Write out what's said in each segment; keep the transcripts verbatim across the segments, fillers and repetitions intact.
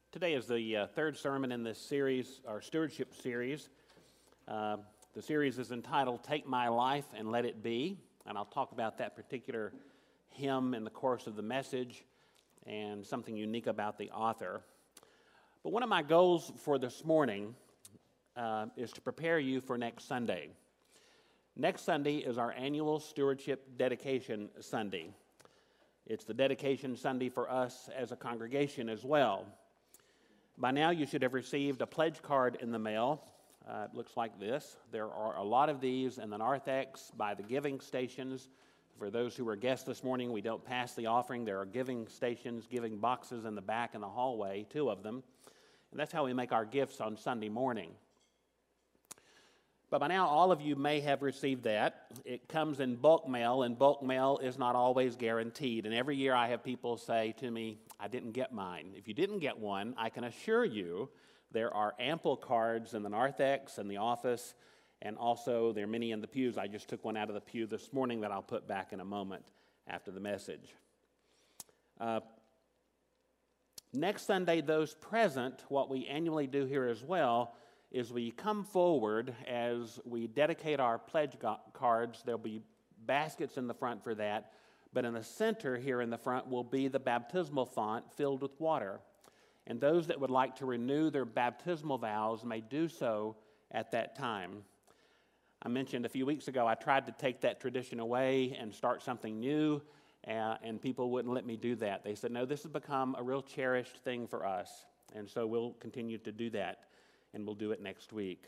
Today is the uh, third sermon in this series, our stewardship series. Uh, the series is entitled, Take My Life and Let It Be, and I'll talk about that particular hymn in the course of the message and something unique about the author. But one of my goals for this morning uh, is to prepare you for next Sunday. Next Sunday is our annual Stewardship Dedication Sunday. It's the dedication Sunday for us as a congregation as well. By now, you should have received a pledge card in the mail. Uh, it looks like this. There are a lot of these in the narthex by the giving stations. For those who were guests this morning, we don't pass the offering. There are giving stations, giving boxes in the back in the hallway, two of them. And that's how we make our gifts on Sunday morning. But by now, all of you may have received that. It comes in bulk mail, and bulk mail is not always guaranteed. And every year I have people say to me, I didn't get mine. If you didn't get one, I can assure you there are ample cards in the narthex and the office, and also there are many in the pews. I just took one out of the pew this morning that I'll put back in a moment after the message. Uh, next Sunday, those present, what we annually do here as well, is we come forward as we dedicate our pledge cards. There'll be baskets in the front for that, but in the center here in the front will be the baptismal font filled with water. And those that would like to renew their baptismal vows may do so at that time. I mentioned a few weeks ago I tried to take that tradition away and start something new, uh, and people wouldn't let me do that. They said, no, this has become a real cherished thing for us, and so we'll continue to do that. And we'll do it next week.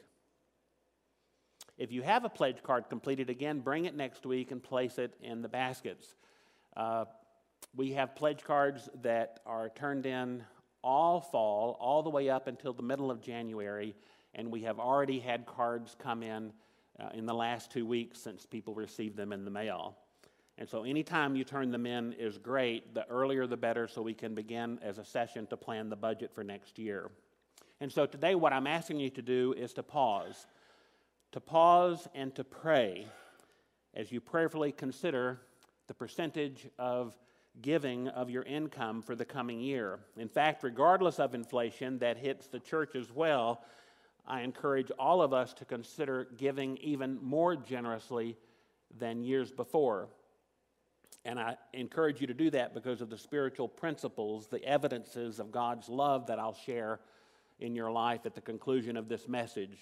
If you have a pledge card completed, again, bring it next week and place it in the baskets. Uh, we have pledge cards that are turned in all fall, all the way up until the middle of January, and we have already had cards come in uh, in the last two weeks since people received them in the mail. And so anytime you turn them in is great. The earlier the better, so we can begin as a session to plan the budget for next year. And so today what I'm asking you to do is to pause, to pause and to pray as you prayerfully consider the percentage of giving of your income for the coming year. In fact, regardless of inflation that hits the church as well, I encourage all of us to consider giving even more generously than years before. And I encourage you to do that because of the spiritual principles, the evidences of God's love that I'll share in your life at the conclusion of this message.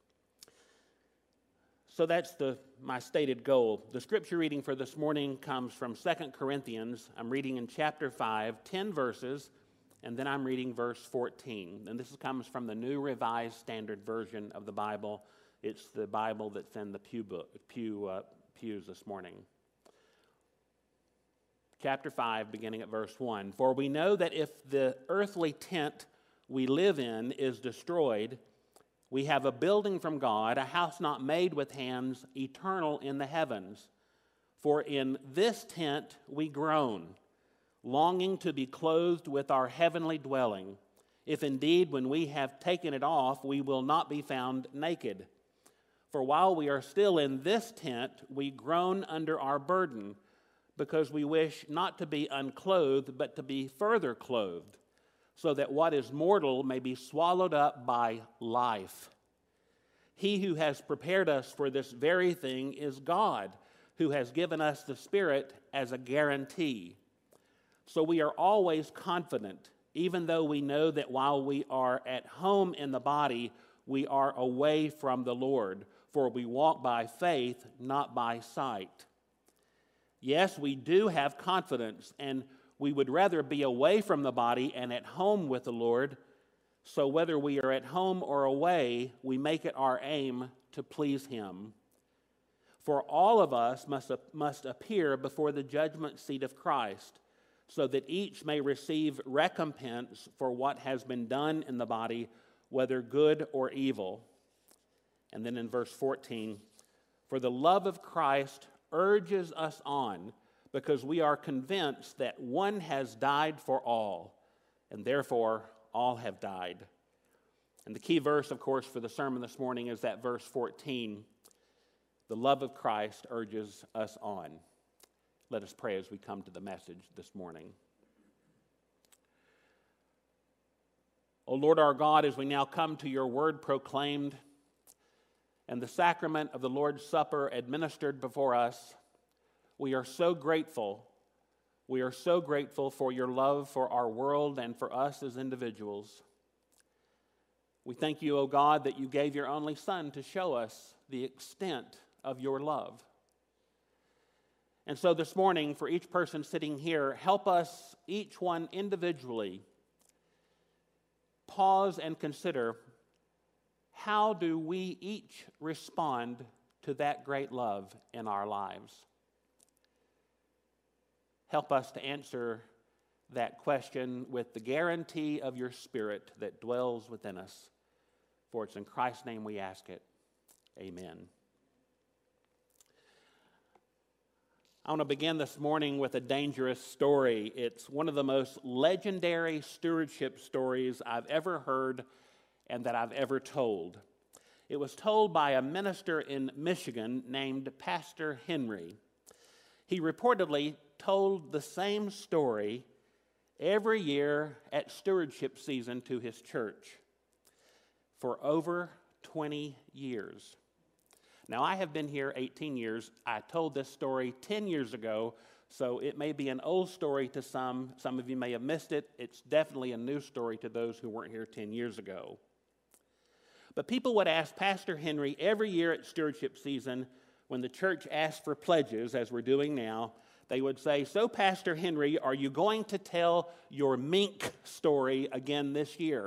So that's the my stated goal. The scripture reading for this morning comes from Second Corinthians. I'm reading in chapter five, ten verses, and then I'm reading verse fourteen. And this comes from the New Revised Standard Version of the Bible. It's the Bible that's in the pew, book, pew uh, pews this morning. Chapter five, beginning at verse one. For we know that if the earthly tent we live in is destroyed, we have a building from God, a house not made with hands, eternal in the heavens. For in this tent we groan, longing to be clothed with our heavenly dwelling, if indeed when we have taken it off, we will not be found naked. For while we are still in this tent, we groan under our burden, because we wish not to be unclothed, but to be further clothed, so that what is mortal may be swallowed up by life. He who has prepared us for this very thing is God, who has given us the Spirit as a guarantee. So we are always confident, even though we know that while we are at home in the body, we are away from the Lord, for we walk by faith, not by sight. Yes, we do have confidence, and we would rather be away from the body and at home with the Lord. So whether we are at home or away, we make it our aim to please Him. For all of us must, must appear before the judgment seat of Christ, so that each may receive recompense for what has been done in the body, whether good or evil. And then in verse fourteen, for the love of Christ urges us on, because we are convinced that one has died for all, and therefore all have died. And the key verse, of course, for the sermon this morning is that verse fourteen. The love of Christ urges us on. Let us pray as we come to the message this morning. O Lord our God, as we now come to your word proclaimed and the sacrament of the Lord's Supper administered before us, we are so grateful. We are so grateful for your love for our world and for us as individuals. We thank you, O God, that you gave your only Son to show us the extent of your love. And so this morning, for each person sitting here, help us, each one individually, pause and consider, how do we each respond to that great love in our lives? Help us to answer that question with the guarantee of your Spirit that dwells within us. For it's in Christ's name we ask it. Amen. I want to begin this morning with a dangerous story. It's one of the most legendary stewardship stories I've ever heard and that I've ever told. It was told by a minister in Michigan named Pastor Henry. He reportedly told the same story every year at stewardship season to his church for over twenty years. Now, I have been here eighteen years. I told this story ten years ago, so it may be an old story to some. Some of you may have missed it. It's definitely a new story to those who weren't here ten years ago. But people would ask Pastor Henry every year at stewardship season, when the church asked for pledges, as we're doing now, they would say, "So, Pastor Henry, are you going to tell your mink story again this year?"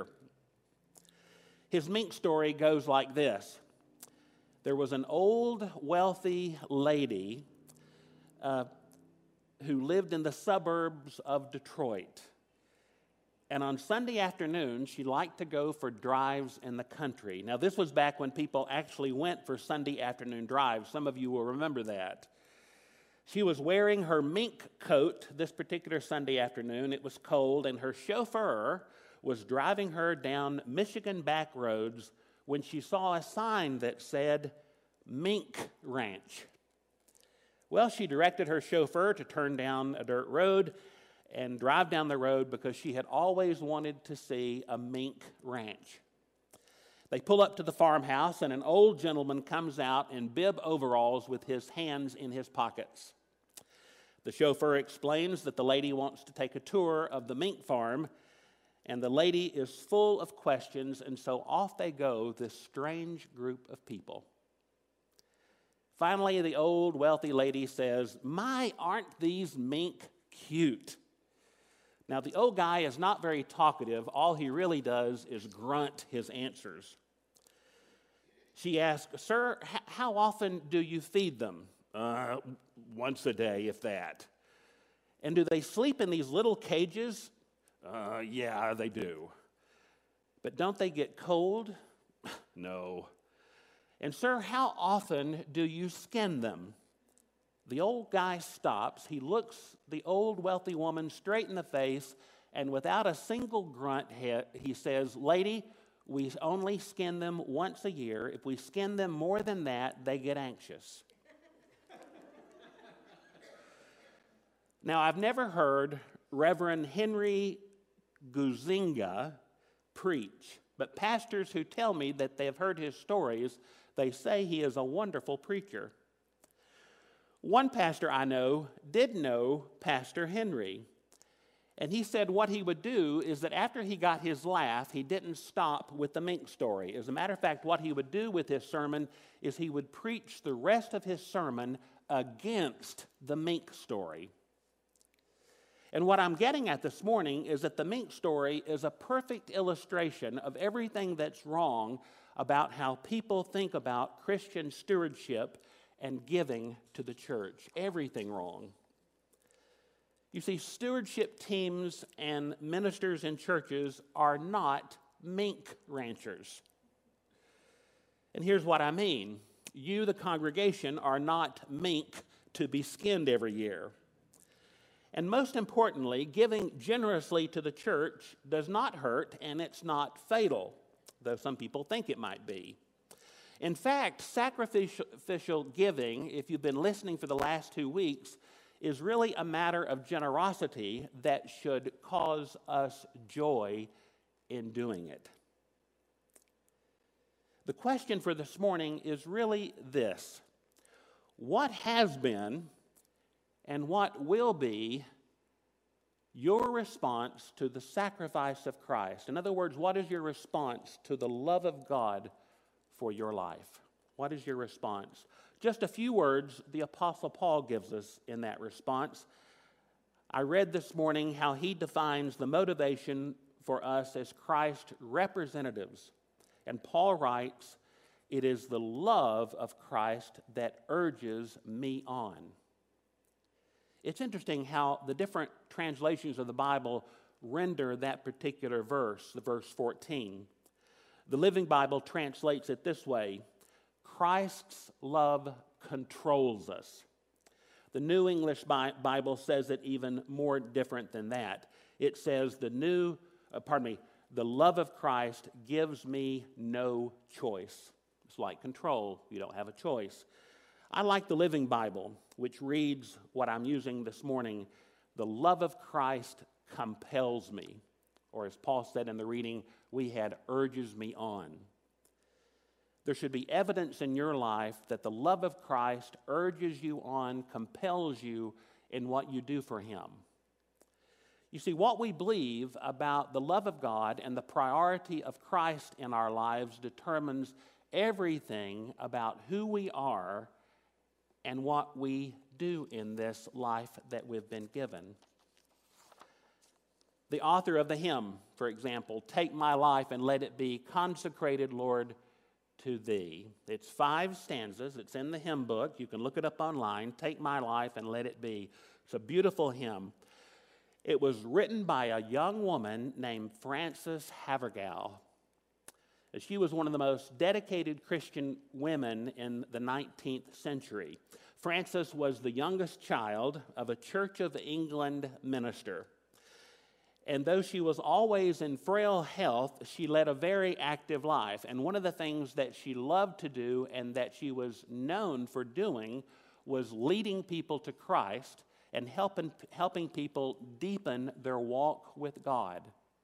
His mink story goes like this. There was an old, wealthy lady uh, who lived in the suburbs of Detroit. And on Sunday afternoon, she liked to go for drives in the country. Now, this was back when people actually went for Sunday afternoon drives. Some of you will remember that. She was wearing her mink coat this particular Sunday afternoon. It was cold, and her chauffeur was driving her down Michigan back roads when she saw a sign that said, Mink Ranch. Well, she directed her chauffeur to turn down a dirt road and drive down the road because she had always wanted to see a mink ranch. They pull up to the farmhouse, and an old gentleman comes out in bib overalls with his hands in his pockets. The chauffeur explains that the lady wants to take a tour of the mink farm, and the lady is full of questions, and so off they go, this strange group of people. Finally, the old wealthy lady says, "My, aren't these mink cute?" Now, the old guy is not very talkative. All he really does is grunt his answers. She asks, "Sir, h- how often do you feed them?" Uh, once a day, if that. "And do they sleep in these little cages?" Uh, yeah, they do. "But don't they get cold?" No. "And sir, how often do you skin them?" The old guy stops. He looks the old wealthy woman straight in the face, and without a single grunt, he says, "Lady, we only skin them once a year. If we skin them more than that, they get anxious." Now, I've never heard Reverend Henry Guzinga preach, but pastors who tell me that they have heard his stories, they say he is a wonderful preacher. One pastor I know did know Pastor Henry, and he said what he would do is that after he got his laugh, he didn't stop with the mink story. As a matter of fact, what he would do with his sermon is he would preach the rest of his sermon against the mink story. And what I'm getting at this morning is that the mink story is a perfect illustration of everything that's wrong about how people think about Christian stewardship and giving to the church. Everything wrong. You see, stewardship teams and ministers in churches are not mink ranchers. And here's what I mean. You, the congregation, are not mink to be skinned every year. And most importantly, giving generously to the church does not hurt, and it's not fatal, though some people think it might be. In fact, sacrificial giving, if you've been listening for the last two weeks, is really a matter of generosity that should cause us joy in doing it. The question for this morning is really this: what has been and what will be your response to the sacrifice of Christ? In other words, what is your response to the love of God for your life? What is your response? Just a few words the Apostle Paul gives us in that response. I read this morning how he defines the motivation for us as Christ representatives. And Paul writes, "It is the love of Christ that urges me on." It's interesting how the different translations of the Bible render that particular verse, the verse fourteen. The Living Bible translates it this way: Christ's love controls us. The New English Bible says it even more different than that. It says the new, uh, pardon me, the love of Christ gives me no choice. It's like control. You don't have a choice. I like the Living Bible, which reads what I'm using this morning: the love of Christ compels me. Or as Paul said in the reading we had, urges me on. There should be evidence in your life that the love of Christ urges you on, compels you in what you do for Him. You see, what we believe about the love of God and the priority of Christ in our lives determines everything about who we are and what we do in this life that we've been given. The author of the hymn, for example, "Take my life and let it be consecrated, Lord, to Thee." It's five stanzas. It's in the hymn book. You can look it up online. "Take my life and let it be." It's a beautiful hymn. It was written by a young woman named Frances Havergal. She was one of the most dedicated Christian women in the nineteenth century. Frances was the youngest child of a Church of England minister. And though she was always in frail health, she led a very active life. And one of the things that she loved to do and that she was known for doing was leading people to Christ and helping, helping people deepen their walk with God.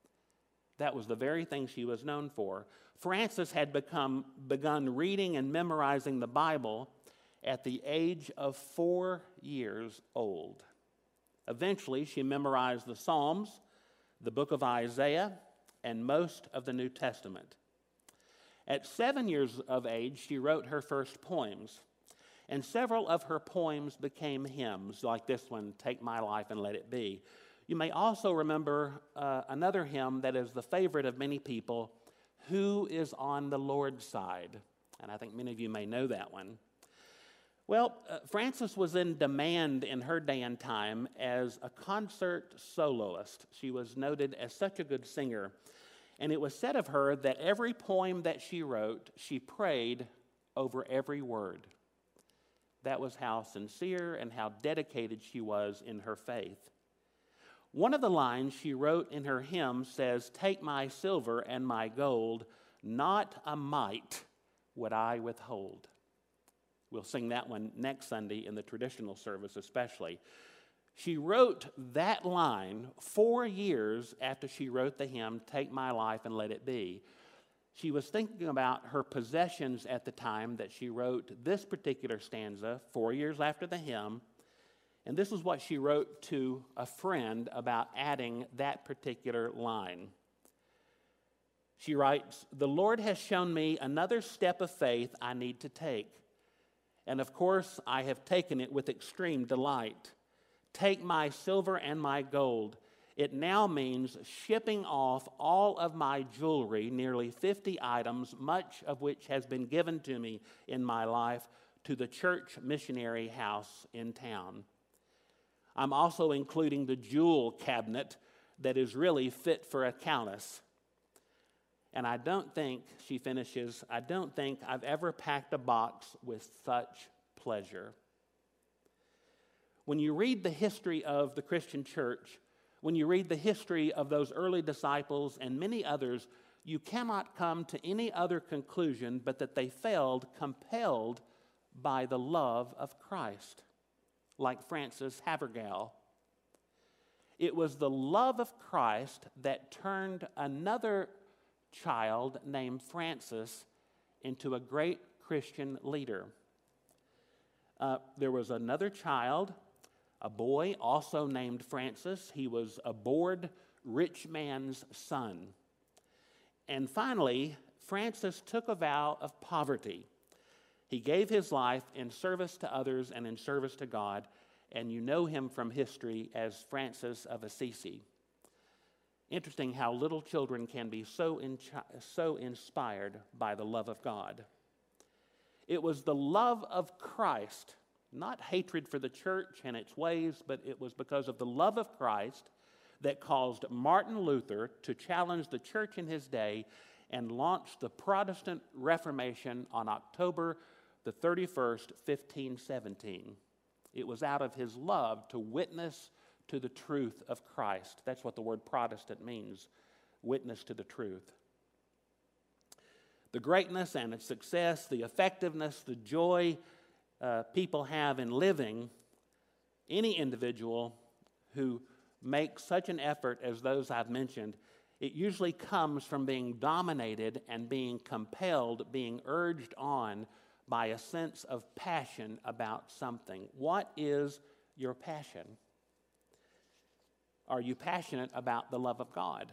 That was the very thing she was known for. Frances had become, begun reading and memorizing the Bible at the age of four years old. Eventually, she memorized the Psalms, the book of Isaiah, and most of the New Testament. At seven years of age, she wrote her first poems, and several of her poems became hymns, like this one, "Take My Life and Let It Be." You may also remember uh, another hymn that is the favorite of many people, "Who is on the Lord's Side?" And I think many of you may know that one. Well, uh, Frances was in demand in her day and time as a concert soloist. She was noted as such a good singer. And it was said of her that every poem that she wrote, she prayed over every word. That was how sincere and how dedicated she was in her faith. One of the lines she wrote in her hymn says, "Take my silver and my gold, not a mite would I withhold." We'll sing that one next Sunday in the traditional service especially. She wrote that line four years after she wrote the hymn, "Take my life and let it be." She was thinking about her possessions at the time that she wrote this particular stanza, four years after the hymn. And this is what she wrote to a friend about adding that particular line. She writes, "The Lord has shown me another step of faith I need to take. And of course, I have taken it with extreme delight. Take my silver and my gold. It now means shipping off all of my jewelry, nearly fifty items, much of which has been given to me in my life, to the church missionary house in town. I'm also including the jewel cabinet that is really fit for a countess. And I don't think," she finishes, "I don't think I've ever packed a box with such pleasure." When you read the history of the Christian church, when you read the history of those early disciples and many others, you cannot come to any other conclusion but that they failed compelled by the love of Christ, like Frances Havergal. It was the love of Christ that turned another child named Francis into a great Christian leader. Uh, there was another child, a boy also named Francis. He was a bored rich man's son. And finally, Francis took a vow of poverty. He gave his life in service to others and in service to God, and you know him from history as Francis of Assisi. Interesting how little children can be so, in, so inspired by the love of God. It was the love of Christ, not hatred for the church and its ways, but it was because of the love of Christ that caused Martin Luther to challenge the church in his day and launch the Protestant Reformation on October the thirty-first, fifteen seventeen. It was out of his love to witness to the truth of Christ. That's what the word Protestant means, witness to the truth. The greatness and its success, the effectiveness, the joy uh, people have in living, any individual who makes such an effort as those I've mentioned, it usually comes from being dominated and being compelled, being urged on by a sense of passion about something. What is your passion? Are you passionate about the love of God?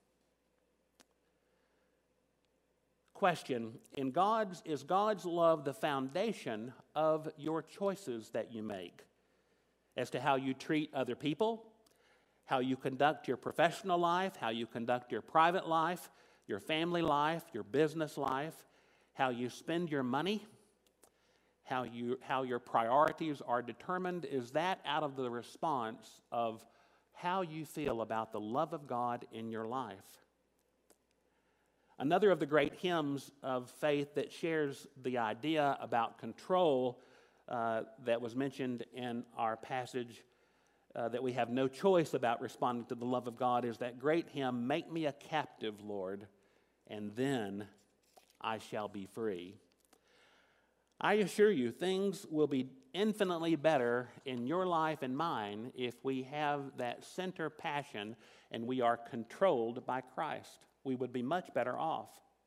Question, in God's, is God's love the foundation of your choices that you make as to how you treat other people, how you conduct your professional life, how you conduct your private life, your family life, your business life, how you spend your money, how you how your priorities are determined? Is that out of the response of how you feel about the love of God in your life? Another of the great hymns of faith that shares the idea about control uh, that was mentioned in our passage, uh, that we have no choice about responding to the love of God, is that great hymn, "Make me a captive, Lord, and then I shall be free." I assure you, things will be infinitely better in your life and mine if we have that center passion and we are controlled by Christ. We would be much better off.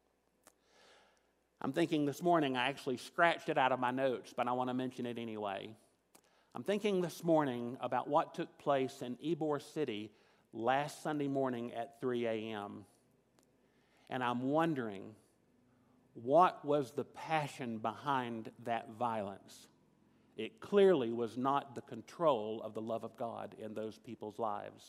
I'm thinking this morning, I actually scratched it out of my notes, but I want to mention it anyway. I'm thinking this morning about what took place in Ybor City last Sunday morning at three a.m. And I'm wondering, what was the passion behind that violence? It clearly was not the control of the love of God in those people's lives.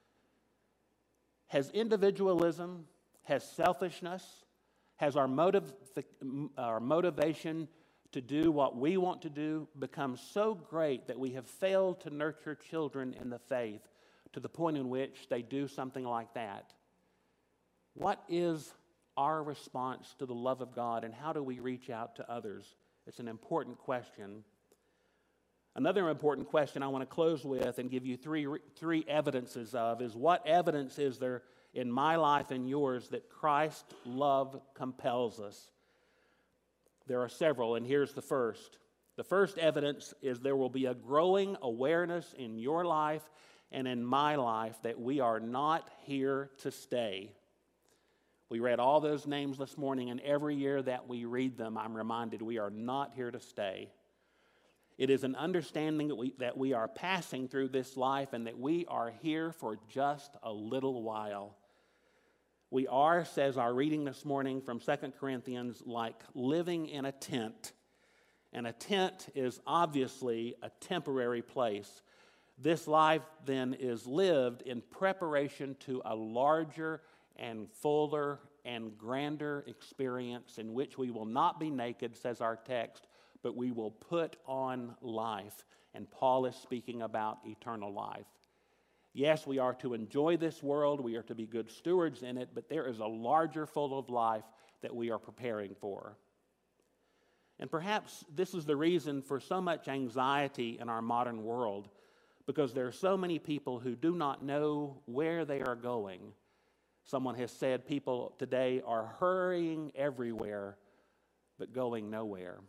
Has individualism, has selfishness, has our, motiv- our motivation to do what we want to do become so great that we have failed to nurture children in the faith to the point in which they do something like that? What is our response to the love of God, and how do we reach out to others? It's an important question. Another important question I want to close with and give you three, three evidences of is, what evidence is there in my life and yours that Christ's love compels us? There are several, and here's the first. The first evidence is there will be a growing awareness in your life and in my life that we are not here to stay. We read all those names this morning, and every year that we read them, I'm reminded we are not here to stay. It is an understanding that we, that we are passing through this life and that we are here for just a little while. We are, says our reading this morning from Second Corinthians, like living in a tent. And a tent is obviously a temporary place. This life then is lived in preparation to a larger and fuller and grander experience in which we will not be naked, says our text, but we will put on life. And Paul is speaking about eternal life. Yes, we are to enjoy this world, we are to be good stewards in it, but there is a larger full of life that we are preparing for. And perhaps this is the reason for so much anxiety in our modern world, because there are so many people who do not know where they are going. Someone has said people today are hurrying everywhere, but going nowhere.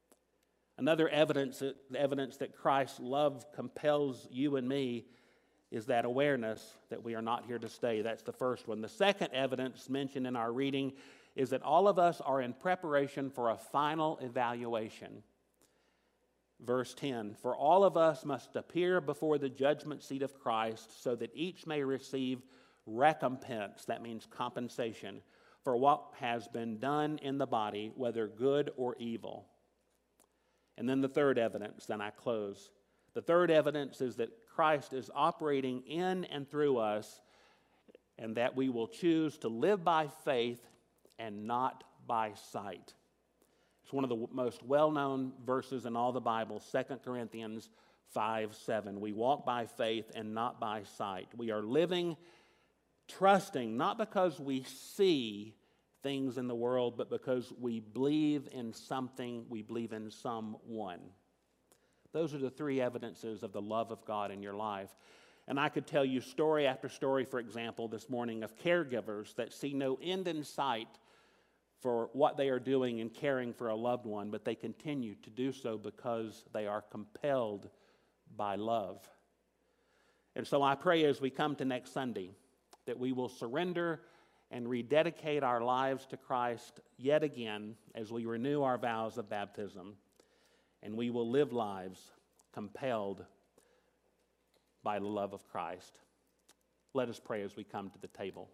Another evidence, evidence that Christ's love compels you and me is that awareness that we are not here to stay. That's the first one. The second evidence mentioned in our reading is that all of us are in preparation for a final evaluation. Verse ten, for all of us must appear before the judgment seat of Christ so that each may receive recompense, that means compensation, for what has been done in the body, whether good or evil. And then the third evidence, then I close. The third evidence is that Christ is operating in and through us, and that we will choose to live by faith and not by sight. It's one of the most well-known verses in all the Bible, Second Corinthians five seven. We walk by faith and not by sight. We are living, trusting, not because we see things in the world, but because we believe in something, we believe in someone. Those are the three evidences of the love of God in your life. And I could tell you story after story, for example, this morning of caregivers that see no end in sight for what they are doing in caring for a loved one, but they continue to do so because they are compelled by love. And so I pray as we come to next Sunday that we will surrender and rededicate our lives to Christ yet again as we renew our vows of baptism, and we will live lives compelled by the love of Christ. Let us pray as we come to the table.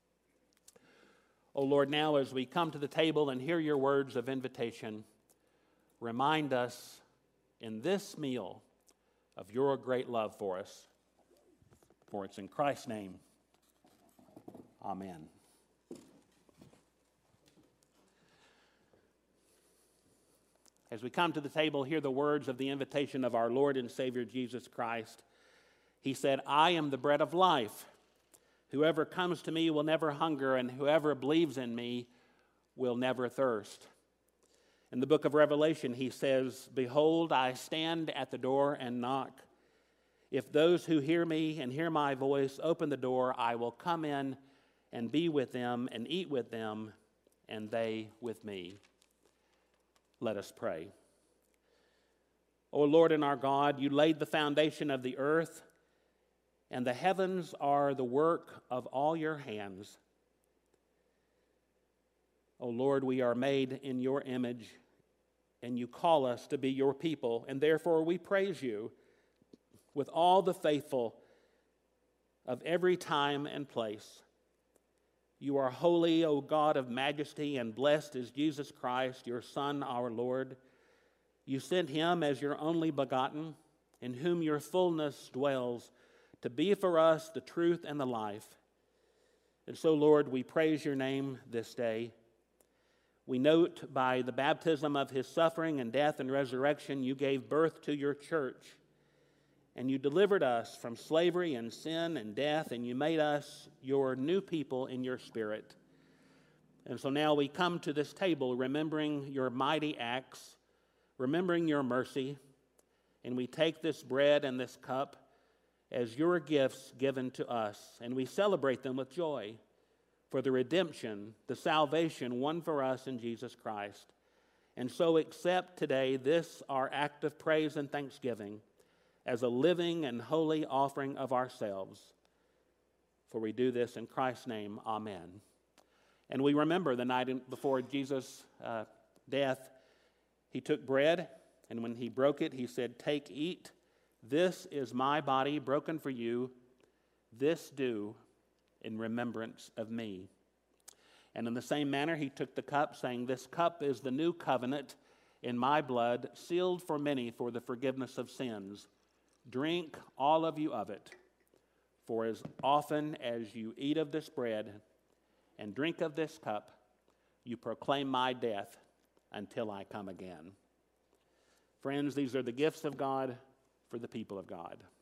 Oh Lord, now as we come to the table and hear your words of invitation, remind us in this meal of your great love for us. For it's in Christ's name. Amen. As we come to the table, hear the words of the invitation of our Lord and Savior Jesus Christ. He said, I am the bread of life. Whoever comes to me will never hunger, and whoever believes in me will never thirst. In the book of Revelation, he says, behold, I stand at the door and knock. If those who hear me and hear my voice open the door, I will come in and be with them and eat with them, and they with me. Let us pray. O Lord and our God, you laid the foundation of the earth, and the heavens are the work of all your hands. O Lord, we are made in your image, and you call us to be your people, and therefore we praise you with all the faithful of every time and place. You are holy, O God of majesty, and blessed is Jesus Christ, your Son, our Lord. You sent him as your only begotten, in whom your fullness dwells, to be for us the truth and the life. And so, Lord, we praise your name this day. We note by the baptism of his suffering and death and resurrection, you gave birth to your church, and you delivered us from slavery and sin and death, and you made us your new people in your spirit. And so now we come to this table remembering your mighty acts, remembering your mercy, and we take this bread and this cup as your gifts given to us, and we celebrate them with joy for the redemption, the salvation won for us in Jesus Christ. And so accept today this, our act of praise and thanksgiving, as a living and holy offering of ourselves. For we do this in Christ's name, amen. And we remember the night before Jesus' uh, death, he took bread, and when he broke it, he said, take, eat. This is my body broken for you. This do in remembrance of me. And in the same manner, he took the cup, saying, this cup is the new covenant in my blood, sealed for many for the forgiveness of sins. Drink all of you of it. For as often as you eat of this bread and drink of this cup, you proclaim my death until I come again. Friends, these are the gifts of God for the people of God.